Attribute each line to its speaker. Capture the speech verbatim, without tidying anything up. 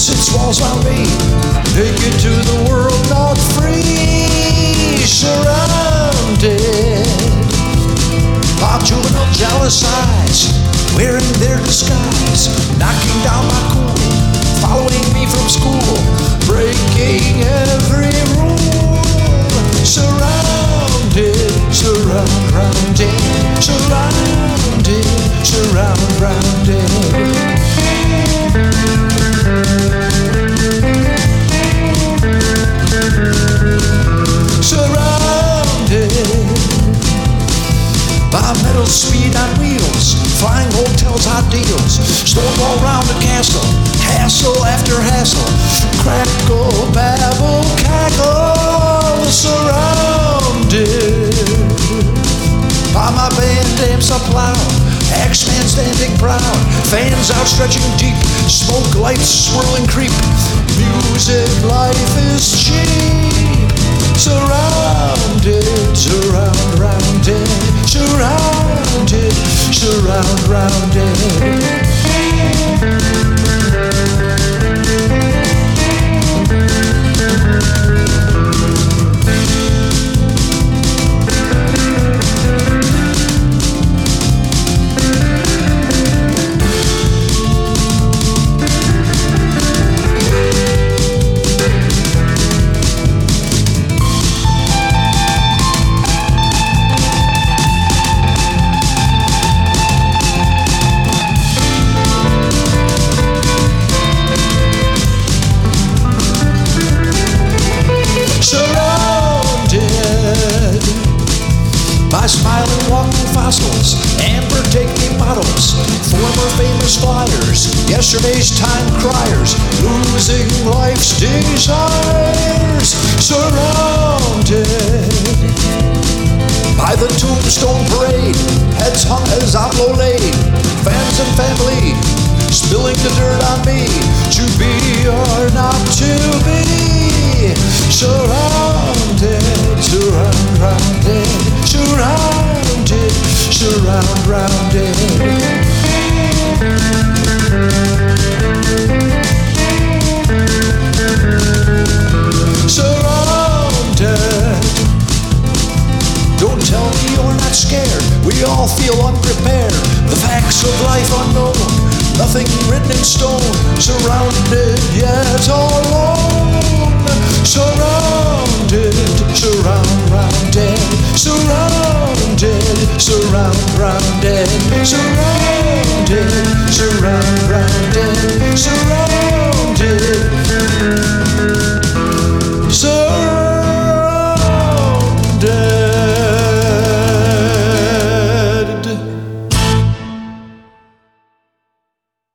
Speaker 1: its walls round me, naked to the world, not free. Surrounded by juvenile jealous eyes, wearing their disguise, knocking down my cool, following me from school, breaking every rule. Surrounded, surround, rounded, surrounded, surround, rounded. By metal speed on wheels, flying hotels, hot deals, storm all round the castle, hassle after hassle, crackle, babble, cackle, surrounded by my band amps up loud, Axeman standing proud, fans outstretching deep, smoke lights swirling creep, music life is cheap. Surrounded, surround, rounded, surrounded, surround, rounded. By smiling walking fossils, amber take-me bottles, former famous flyers, yesterday's time criers, losing life's desires. Surrounded by the tombstone parade, heads hung as oblo laid, fans and family spilling the dirt on me, to be or not to be. Surrounded, surround, rounded, surrounded, surround, rounded. Surrounded. Don't tell me you're not scared, we all feel unprepared, the facts of life unknown, nothing written in stone, surrounded yet alone. Surrounded, surround, rounded, surrounded, surround, rounded, surrounded, surround, rounded.